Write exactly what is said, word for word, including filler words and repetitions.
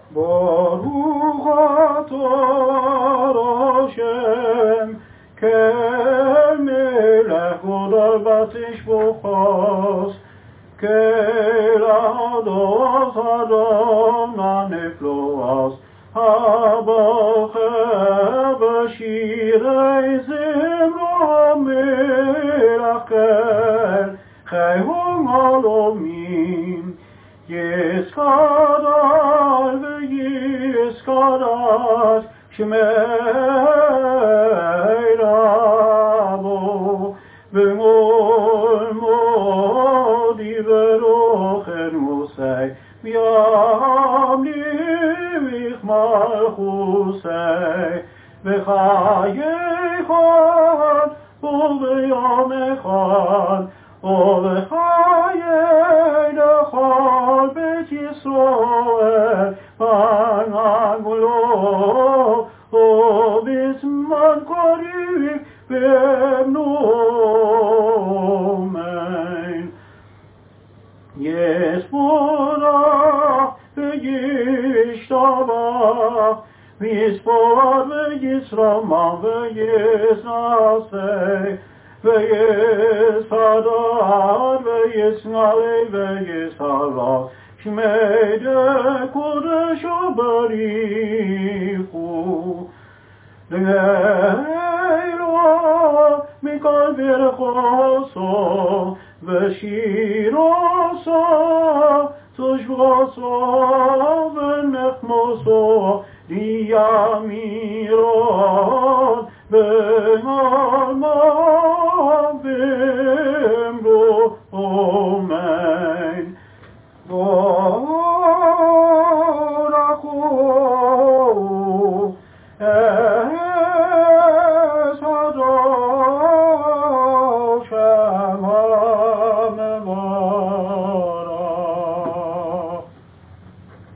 ברוך אתה השם כמלך גדול ותשבחוס כלהדוס אדון הנפלאוס הבוחר בשירי זמרו מלאכל חיום עולמים יסקדש ויסקדש שמי רבו במול מוד יברוכן מוסי וימליך מלכוסי בחיי אחד וביום אחד ובחיי לכל בית ישראל בנגלו ובזמן קריב במנומן יספורח וישתבח ויספור וישרמה ויסנסה ויסהדר ויסנעלה ויסהרה שמי קודש ובריחו דגלו מכל ברכוסו ושירוסו תשבחוסו ונחמוסו לימירון במעלמם באמרו אמן. ברכו